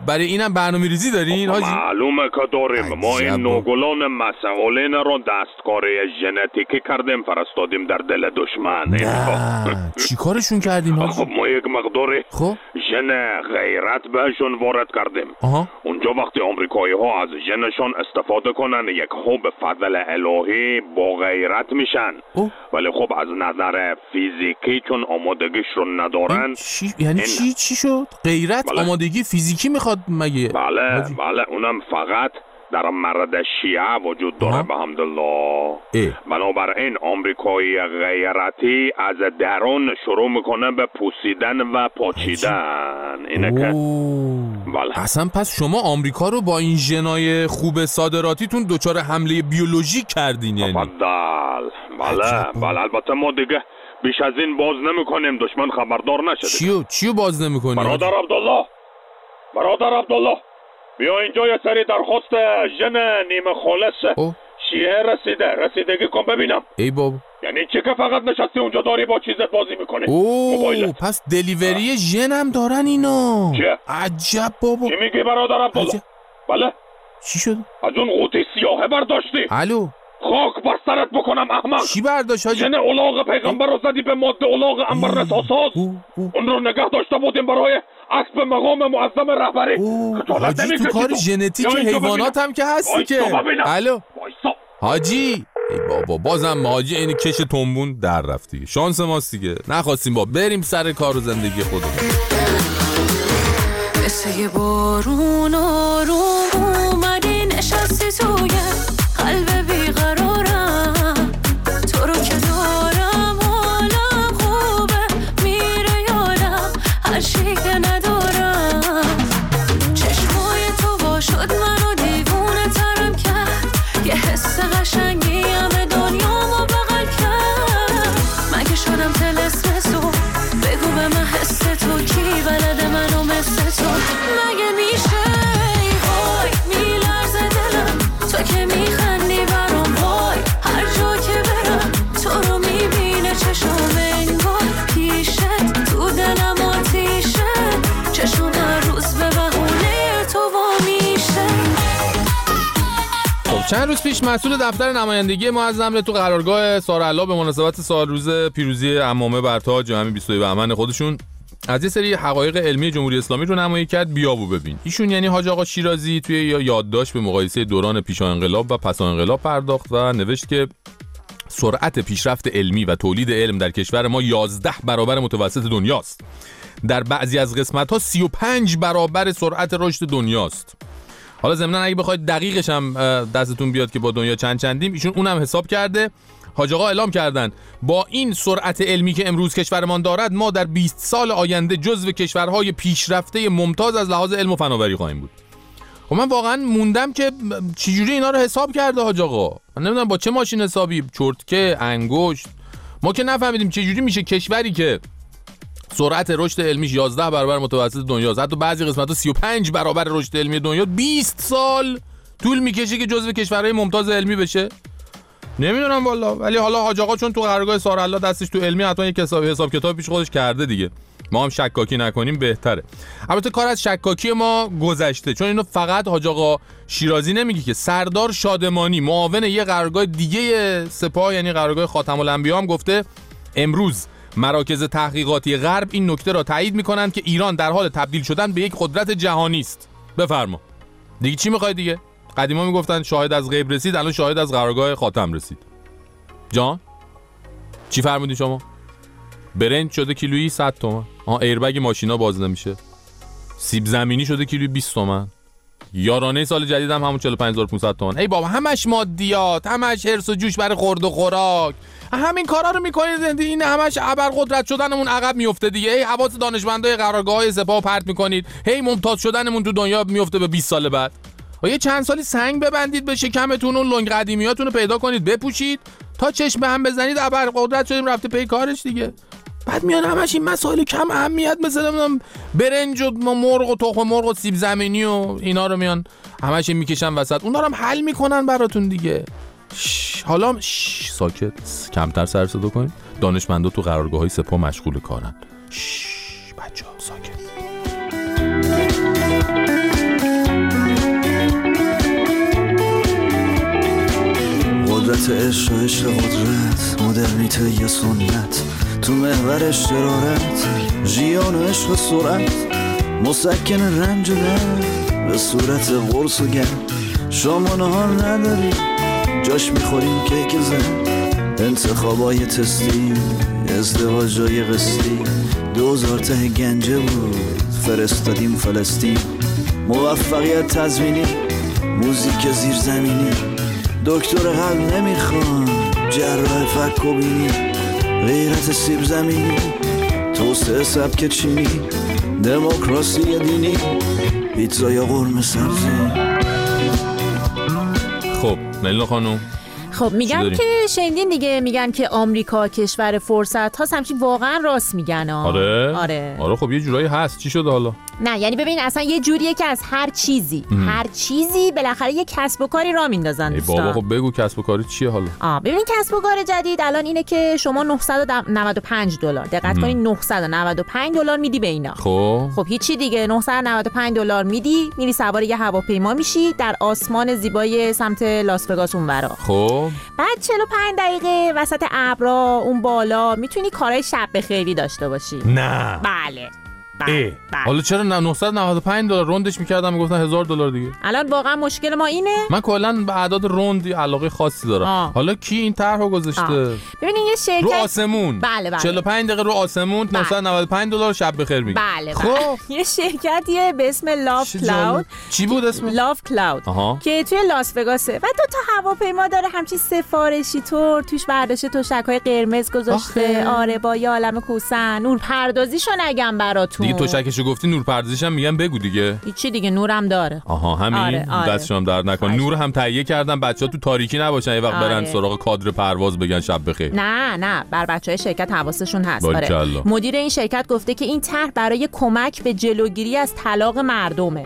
برای اینم برنامه‌ریزی دارین حاجی؟ معلومه که داریم. ما این نوگلان مسئولین رو دستکاری ژنتیکی کردیم فرستادیم در دل دشمن. نه چی کارشون کردیم حاجی؟ خب ما یک مقداری ژن غیرت بهشون وارد کردیم. اونجا وقتی آمریکایی ها از ژنشون استفاده کنن یک خوب فضل الهی با غیرت میشن. ولی خب از نظر فیزیکی چون آمادگیش رو ندارن. یعنی چی شد؟ غیرت آمادگی فیزیکی میخواد مگه؟ بله اونم فقط در مرد شیعه وجود داره به حمدالله. بنابراین آمریکایی غیرتی از درون شروع میکنه به پوسیدن و پاچیدن. اینه که بله. اصلا پس شما آمریکا رو با این ژنای خوب صادراتیتون دچار حمله بیولوژیک کردین یعنی؟ بله البته ما دیگه بیش از این باز نمیکنیم دشمن خبردار نشده. چیو باز نمیکنیم؟ برادر عبدالله بیا اینجا یه سری درخواست ژن نیمه خالص شیعه رسیدگی کن ببینم. ای بابا یعنی چی که فقط نشستی اونجا داری با چیزت بازی میکنی؟ پس دلیوری ژن هم دارن اینا. چه؟ عجب بابا. چی میگی برادر عبدالله؟ بله چی شد؟ از اون قوطی سیاهه برداشتی؟ الو خاک بر سرت بکنم احمق. چی برداشت حاجی؟ ژن الاغ پیغمبر رو زدی به ماده الاغ انبرنساساز. اون رو نگه داشته بودیم برای اسب مقام معظم رهبری. حاجی تو کار ژنتیک حیوانات هم که هستی که. الو حاجی ای بابا بازم حاجی این کش تنبون در رفتی. شانس ماست دیگه نخواستیم بریم سر کار و زندگی خودمون. مثل یه بارون آروم اومدی نشستی توی قلب بیقرارم. تو رو که دارم حالم خوبه میره یادم هر چی که ندارم. چشمای تو با شد منو دیوونه ترم کرد. یه حس قشنگی همه دنیامو بغل کرد. مگه شدم طلسم تو بگو به من حس تو کی بلده منو مثل تو. مگه میشه وای میلرزه دلم تو که میخندی برام. وای هر جا که برم تو رو میبینه چشم انگار پیشت تو دلم آتیشه. چشم هر روز به بهونه تو وا میشه. خب چند روز پیش مسئول دفتر نمایندگی معظم تو قرارگاه سارالله به مناسبت سال روز پیروزی عمامه بر تاج همین 22 بهمن خودشون از یه سری حقایق علمی جمهوری اسلامی رو نمایی کرد. بیا و ببین. ایشون یعنی حاج آقا شیرازی توی یادداشت به مقایسه دوران پیش انقلاب و پس انقلاب پرداخت و نوشت که سرعت پیشرفت علمی و تولید علم در کشور ما 11 برابر متوسط دنیاست. در بعضی از قسمت‌ها 35 برابر سرعت رشد دنیاست. حالا ضمناً اگه بخواید دقیقش هم دستتون بیاد که با دنیا چندیم ایشون اونم حساب کرده. حاج آقا اعلام کردن با این سرعت علمی که امروز کشورمان دارد ما در 20 سال آینده جزو کشورهای پیشرفته ممتاز از لحاظ علم و فناوری خواهیم بود. خب من واقعا موندم که چجوری اینا رو حساب کرده حاج آقا. من نمیدونم با چه ماشین حسابی، چرتکه، انگشت. ما که نفهمیدیم چجوری میشه کشوری که سرعت رشد علمیش 11 برابر متوسط دنیاست، حتی بعضی قسمت‌ها 35 برابر رشد علمی دنیا، 20 سال طول میکشه که جزو کشورهای ممتاز علمی بشه. نمیدونم والا، ولی حالا حاج آقا چون تو قرارگاه سارالله دستش تو علمی حتما یک حساب کتاب پیش خودش کرده دیگه. ما هم شکاکی نکنیم بهتره. البته کار از شکاکی ما گذشته، چون اینو فقط حاج آقا شیرازی نمیگه که سردار شادمانی معاون یه قرارگاه دیگه سپاه یعنی قرارگاه خاتم الانبیا هم گفته امروز مراکز تحقیقاتی غرب این نکته را تایید میکنند که ایران در حال تبدیل شدن به یک قدرت جهانی است. بفرما دیگه چی میخوای دیگه؟ قدیما میگفتن شاهد از غیب رسید، الان شاهد از قرارگاه خاتم رسید. جان چی فرمودین شما؟ برنج شده کیلویی 100 تومن. ایربگ ماشینا باز نمیشه. سیب زمینی شده کیلویی 20 تومن. یارانه سال جدید هم همون 45500 تومن. ای بابا همش مادیات، همش هرس و جوش برای خورد و خوراک. همین کارا رو میکنید، این همش ابر قدرت شدنمون عقب میفته دیگه. هی حواس دانشمندای قرارگاه‌های سپاه پرت میکنید، هی ممتاز شدنمون تو دنیا میفته به 20 سال بعد. و یه چند سالی سنگ ببندید به شکمتون و لنگ قدیمیاتون رو پیدا کنید بپوشید تا چشم به هم بزنید ابر قدرت شدیم رفته پی کارش دیگه. بعد میان همش این مسائل کم اهمیت مثلا برنج و مرغ و تخم مرغ و سیب زمینی و اینا رو میان همش میکشن وسط، اونا رو هم حل میکنن براتون دیگه. حالا ساکت، کمتر سر صدا کنید. دانشمندا تو قرارگاه‌های سپاه مشغول کارن. بچه‌ها ساکت. دولت عشق و عشق قدرت، مدرنیته یا سنت، تو محور شرارت، ژیان و عشق سرعت، مسکن رنج و درد به صورت قرص و گرد. شما نهار نداری جاش میخوریم کیک زن، انتخابای تستی، ازدواجای قسطی، 2000 ته گنجه بود فرستادیم فلسطین. موفقیت تضمینی، موزیک زیرزمینی، دکتر قلب نمیخوان، جراح فک و بینی، غیرت سیب زمینی، توسعه سبک چینی، دموکراسی دینی، پیتزا یا قرمه سبزی. خب ملینا خانوم، خب میگن که شنیدین دیگه، میگن که آمریکا کشور فرصت هاست، همچین واقعا راست میگن. آره خب یه جورایی هست. چی شده حالا؟ نه یعنی ببین اصلا یه جوریه که از هر چیزی بالاخره یه کسب و کاری راه میندازن. ای بابا خب بگو کسب و کاری چیه حالا؟ ببین کسب و کار جدید الان اینه که شما $995 دقت کنین، $995 میدی به اینا. خب هیچی دیگه، $995 میدی، میری سوار یه هواپیما میشی در آسمان زیبای سمت لاس وگاس اونورا. خب بعد 45 دقیقه وسط ابرا اون بالا میتونی کارهای شب بخیری داشته باشی. نه بله. حالا چرا $995 روندش میکردم میگفتن $1000 دیگه؟ الان واقعا مشکل ما اینه. من کلا به اعداد روندی علاقه خاصی دارم. حالا کی این طرحو گذاشته؟ ببینین یه شرکت رو آسمون. بله 45 دقیقه رو آسمون $995 شب بخیر میگه. بله خب یه شرکتیه به اسم لاف کلاود. چی بود اسمش؟ لاف کلاود که توی لاس وگاسه و 2 تا هواپیما داره همچین سفارشی طور توش برداشته تشک‌های قرمز گذاشته. آره با یه عالمه کوسن. نورپردازیشو نگم براتون دیگه. تشکشو گفتی نورپردازیش هم میگم بگو دیگه. هیچی دیگه، نورم داره. همین. آره. دستشون هم درد نکنه. نور هم تهیه کردم بچه‌ها تو تاریکی نباشن یه وقت برن سراغ کادر پرواز بگن شب بخیر. نه بر بچهای شرکت حواسشون هست. مدیر این شرکت گفته که این طرح برای کمک به جلوگیری از طلاق مردمه.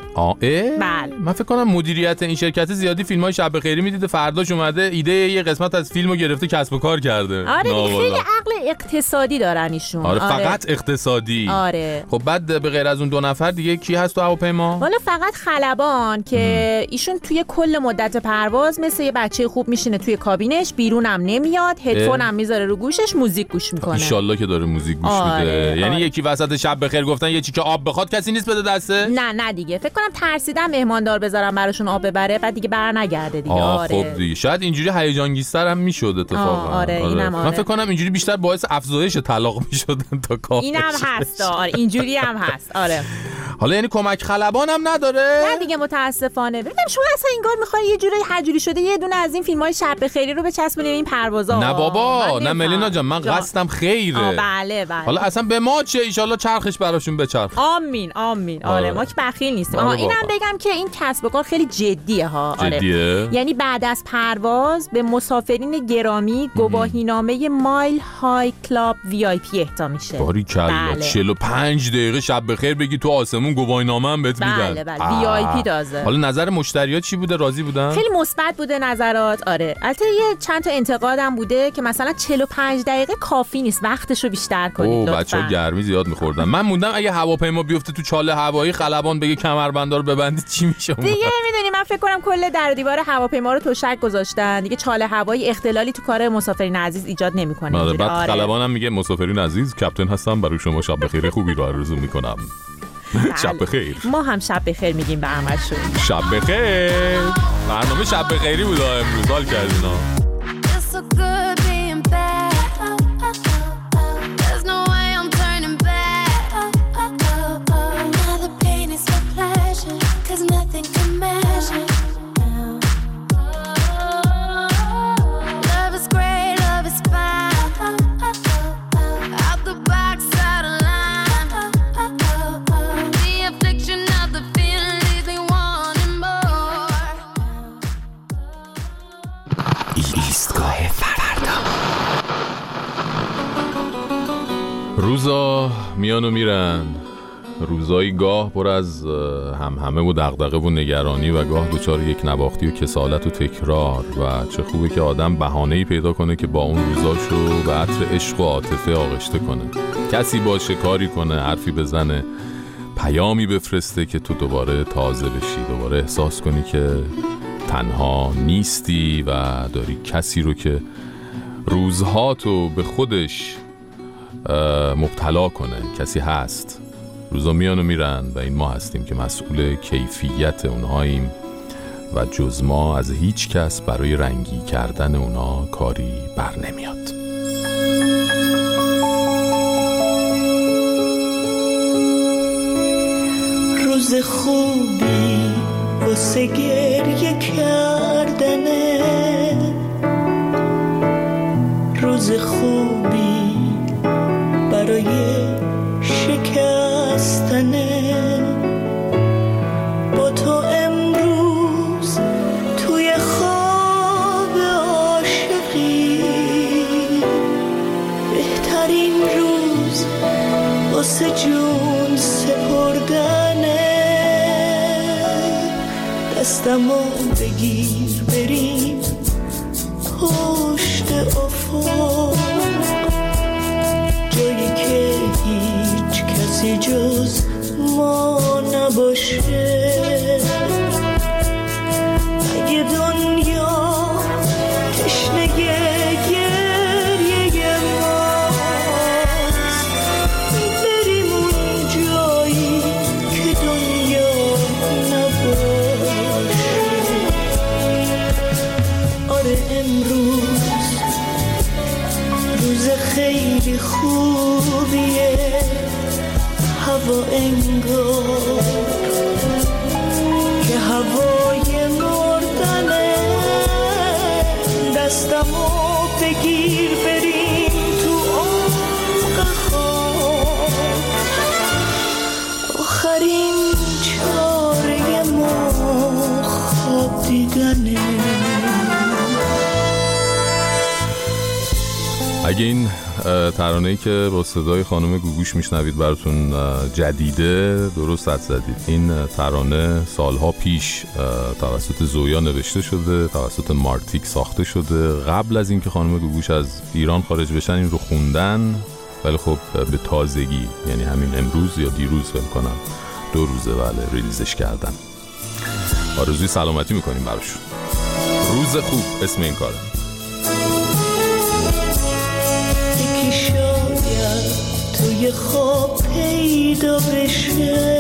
بله. من فکر کنم مدیریت این شرکت زیادی فیلم‌های شب بخیری میدیده، فرداش اومده ایده یه قسمت از فیلمو گرفته کسب و کار کرده. خیلی عقل اقتصادی دارن ایشون. فقط اقتصادی. خب بعد به غیر از اون 2 نفر دیگه کی هست تو هواپیما؟ والا فقط خلبان که ایشون توی کل مدت پرواز مثل یه بچه خوب میشینه توی کابینش، بیرونم نمیاد، هدفون هم میذاره رو گوشش، موزیک گوش میکنه. ان شاءالله که داره موزیک گوش میده. یعنی یکی وسط شب بخیر گفتن یه چی که آب بخواد کسی نیست بده دسته؟ نه دیگه فکر کنم ترسیدم مهماندار بذارم براشون آب ببره بعد دیگه برنگرده دیگه. خب دیگه شاید اینجوری هیجان انگیزتر هم میشد اتفاقا. من فکر کنم اینجوری بیشتر باعث افزایش طلاق میشدن تا کار. اینم هست. اینجوری هم هست. حالا یعنی کمک خلبان هم نداره؟ نه دیگه متاسفانه. ببینم شما اصلا انگار میخوای یه جوری حجوری شده یه دونه از این فیلم‌های شب بخیری رو بچسبونی این پروازا. نه بابا، نه ملینا جان، من قصدم خیره. بله. حالا اصلا به ما چه، ان شاءالله چرخش براشون بچرخ. آمین. آره ما که بخیل نیستیم. اینم بگم که این کسب و کار خیلی جدیه ها. جدیه؟ یعنی بعد از پرواز به مسافرین گرامی گواهینامه مایل های کلاب VIP اهدا میشه. باریکلا. 45 دقیقه شب بخیر بگی تو آسمون گواهینامه هم بهت میدن. بله VIP دازه. حالا نظر مشتری‌ها چی بوده؟ راضی بودن؟ خیلی مثبت بوده نظرات. البته یه چند تا انتقادم بوده که مثلا 45 دقیقه کافی نیست، وقتشو بیشتر کنید لطفاً. بچه‌ها گرمی زیاد می‌خوردن. من موندم اگه هواپیما بیفته تو چاله هوایی خلبان بگه کمربندا رو ببندید چی میشه؟ دیگه نمیدونی، من فکر کنم کل در دیوار هواپیما رو تشک گذاشتن دیگه. چاله هوایی اختلالی تو کار مسافرین عزیز ایجاد نمی‌کنه. بعد خلبانم میگه مسافرین عزیز، کاپیتان هستم، برای شما شب بخیر خوبی رو آرزو می‌کنم. شب بخیر. ما هم شب بخیر میگیم به همشون. شب بخیر. برنامه شب بخیری بود امروز. حال کردینا. روزا میان و میرن، روزایی گاه پر از همه و دغدغه و نگرانی و گاه دچار یک نواختی و کسالت و تکرار. و چه خوبه که آدم بهانه‌ای پیدا کنه که با اون روزاشو به عطر عشق و عاطفه آغشته کنه، کسی باشه، کاری کنه، حرفی بزنه، پیامی بفرسته که تو دوباره تازه بشی، دوباره احساس کنی که تنها نیستی و داری کسی رو که روزهاتو به خودش مبتلا کنه. کسی هست، روزا میان و میرن و این ما هستیم که مسئول کیفیت اونهاییم و جز ما از هیچ کس برای رنگی کردن اونا کاری بر نمیاد. روز خوبی واسه گریه کردنه، روز خوبی برای شکستنه. با تو امروز توی خواب عاشقی، بهترین روز واسه جون سپردنه. دستمو بگیر بریم پشت افق، جایی که هیچ کسی جز ما نباشه. اگه دنیا تشنه گریه ماست، بریم اون جایی که دنیا نباشه. آره امروز روز خیلی خوبیه، هوا انگار که هوای مردنه. دستمو بگیر بریم تو عمق خواب، آخرین چاره ما خواب دیدنه. اگه این ترانه‌ای که با صدای خانم گوگوش میشنوید براتون جدیده، درست حد زدید. این ترانه سالها پیش توسط زویا نوشته شده، توسط مارتیک ساخته شده. قبل از اینکه خانم گوگوش از ایران خارج بشن این رو خوندن، ولی خب به تازگی، یعنی همین امروز یا دیروز فکر کنم 2 روزه بله ریلیزش کردن. آرزوی سلامتی میکنیم براشون. روز خوب اسم این کاره. شاید توی خواب پیدا بشه،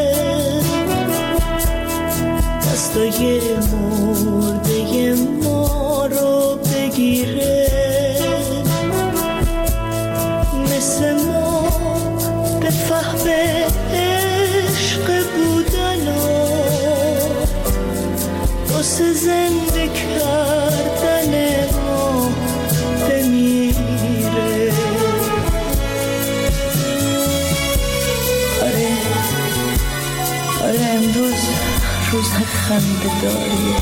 دستای مرده ما رو بگیره. مثل ما به فهم عشق بودن و واسه زنده کردن ما بمیره. آره امروز روز خنده داریه،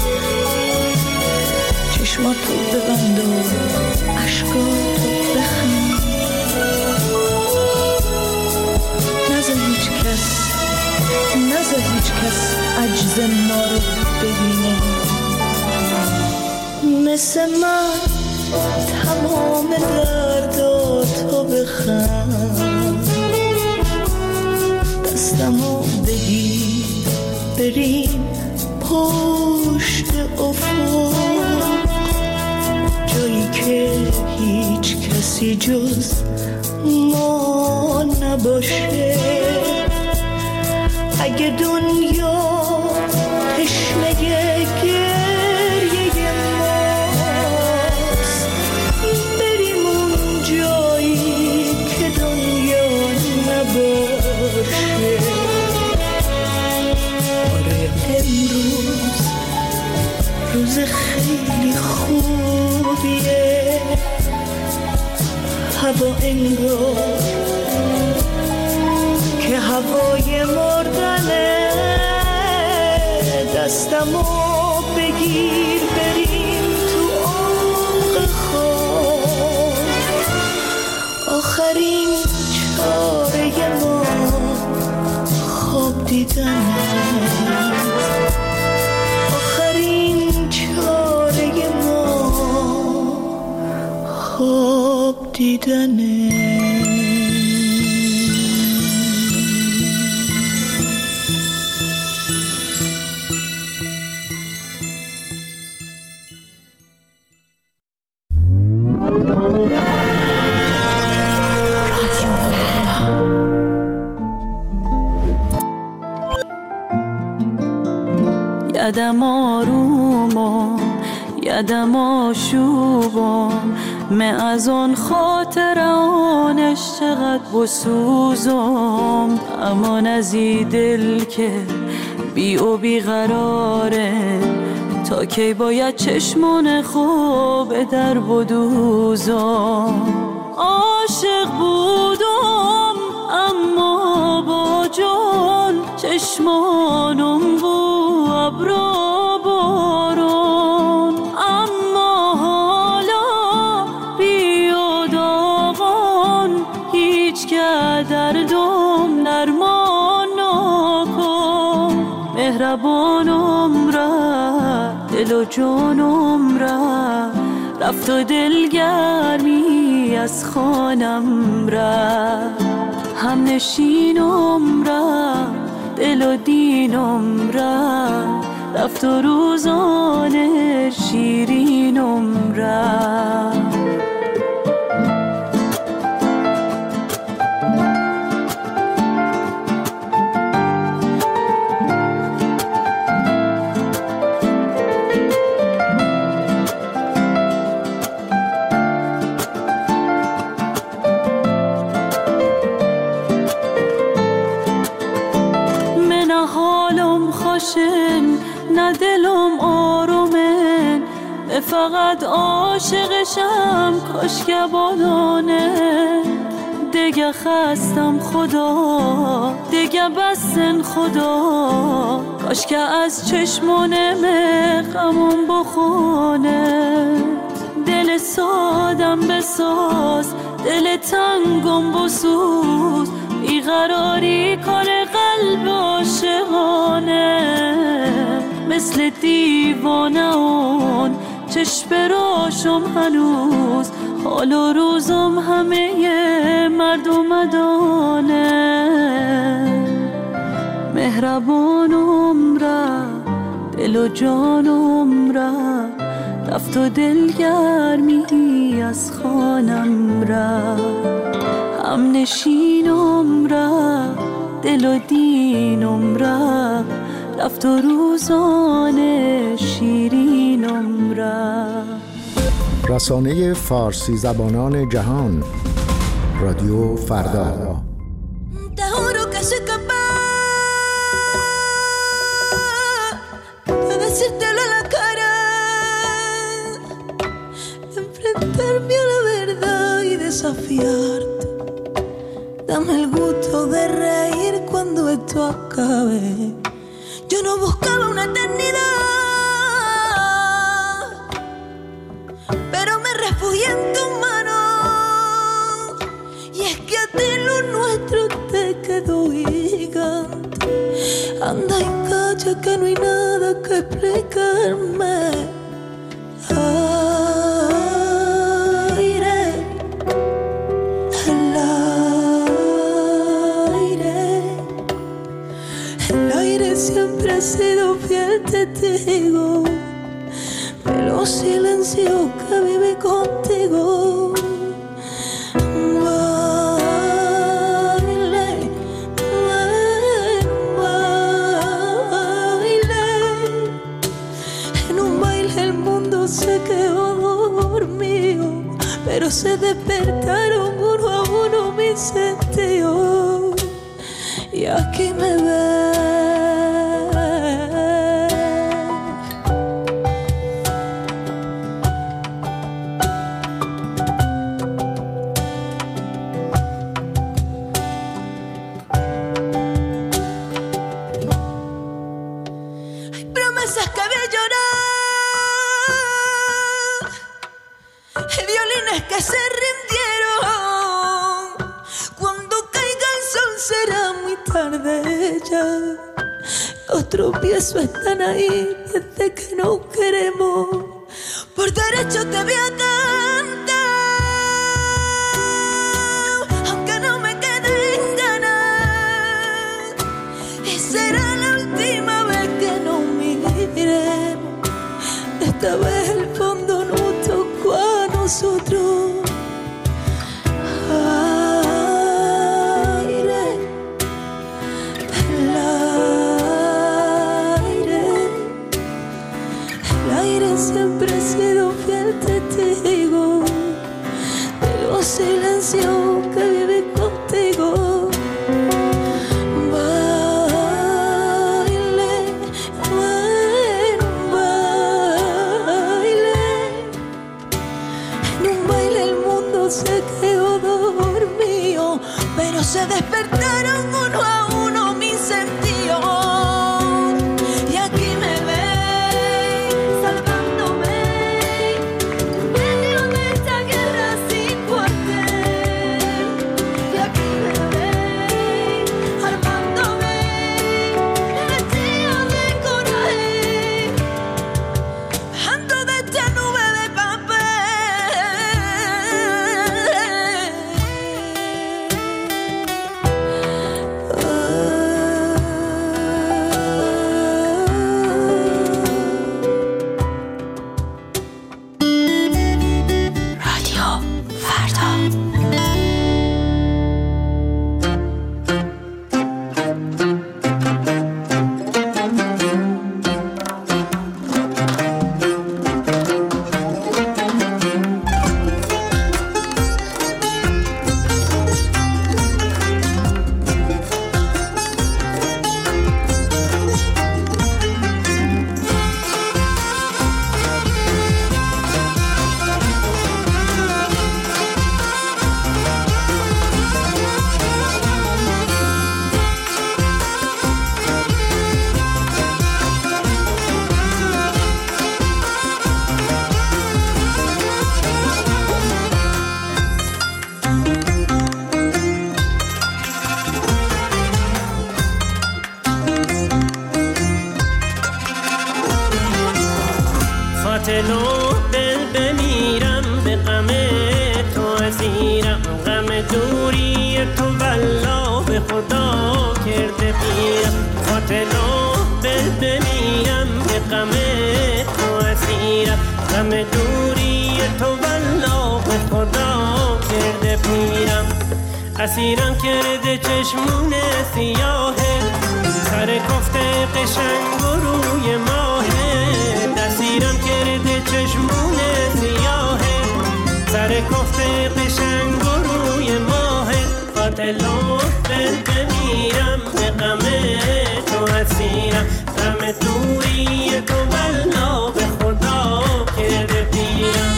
چشماتو ببند و عشقاتو بخند. نذار هیچ کس عجز ما رو ببینه. مثل من تمام درداتو بخند. دستمو بگیر بریم پشت افق، جایی که هیچ کسی جز ما نباشه. اگه دنیا تشنه گریه ماست، بریم اون جایی که دنیا نباشه. آره امروز روز خیلی خوبیه، هوا انگار که هوای مردنه. دستمو بگیر بریم تو عمق خواب، آخرین چاره ما خواب دیدنه. آخرین چاره ما خواب دیدنه. یدم آرومم یدم آشوبم من از آن خاطر آنش چقدر بسوزم امان از این دل که بی و بی قراره تا کی باید چشمان خوب در بدوزم عاشق بودم اما با جان چشمانم بو ابرا بارون اما حالا بیاد آقان هیچ که دردم درمان نکن مهربانم را دل و جانم را رفت و دلگرمی از خانم را هم نشینم را دل و دینم را رفت و روزانه شیرینم را نه دلم آرومه فقط عاشقشم کاش که بادانه دیگه خستم خدا دیگه بسن خدا کاش که از چشمانم غمم بخونه دل سادم بساز دل تنگم بسوز بیقراری کنه قلب عاشقانه مثل دیوانه اون چشم راشم هنوز حال و روزم همه مردم دانه مهربانم را دل و جانم را رفت و دلگرمی از خانم را هم نشینم را دل و دینم را رفت و روزانه شیرینم را رسانه فارسی زبانان جهان رادیو فردا desafiarte. Dame el gusto de reír cuando esto acabe. Yo no buscaba una eternidad, pero me refugié en tus manos. Y es que a ti lo nuestro te quedó gigante. Anda y calla que no hay nada que explicarme. Siempre he sido fiel testigo de los silencios que viví contigo. Baile, baile. En un baile el mundo se quedó dormido, pero se despertaron uno a uno mis sentidos. Y aquí me ves. Los tropiezos están ahí desde que nos queremos. Por derecho te voy a cantar, aunque no me queden ganas. Y será la última vez que nos miremos. Esta vez el fondo nos tocó a nosotros. fiel testigo de los silencios que viví contigo. Baile, baile, en un baile el mundo se quedó dormido, pero se despertaron uno a uno mis sentidos. Y aquí me ves, salvándome, medio de esta guerra sin cuartel. Y aquí me ves, armándome, vestida de coraje, ando de esta nube de قاتلو دل بمیرم به غم تو اسیرم غم دوری تو والله به خدا کرده پیرم قاتلو دل بمیرم به غم تو اسیرم غم دوری تو والله به خدا کرده پیرم اسیرم کرده چشمون سیاهه سر کفته قشنگ و روی ماهه دستیرم کرده چشمون سیاهه سر کفته قشنگ و روی ماهه قاتلو دل بمیرم به غم تو اسیرم غم دوری تو والله به خدا کرده پیرم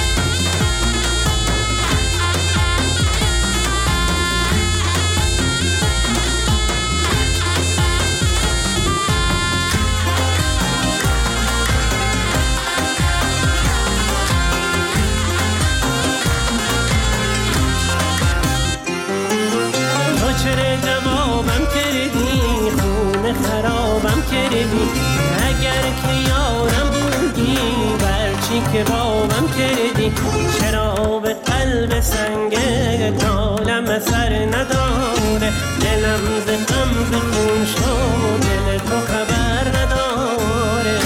خرابم کردی اگر که یارم بودی برچی که بابم کردی چرا به قلب سنگه نالم سر نداره دلم ز غم ز خون شد دل تو خبر نداره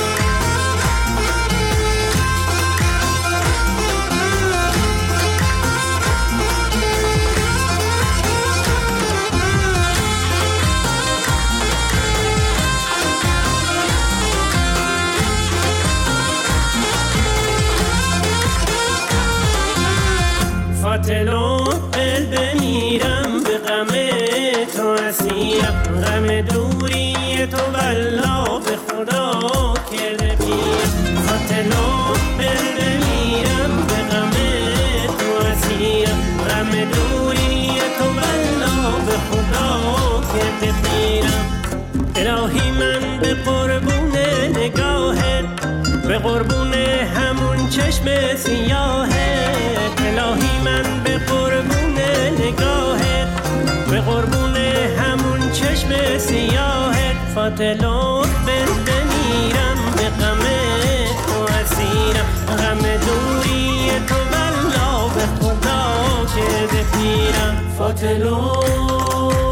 قاتلو دل بمیرم به غم تو اسیرم غم دوری تو والله به خدا کرده پیرم قاتلو دل بمیرم به غم تو اسیرم غم دوری تو والله به خدا کرده پیرم الهی من به قربون نگاهت به قربون همون چشم سیاهت الهی من به قربون نگاهت به قربون همون چشم سیاهت فاطلو بمیرم به غم تو اسیرم غم دوری تو والله به خدا کرده پیرم فاطلو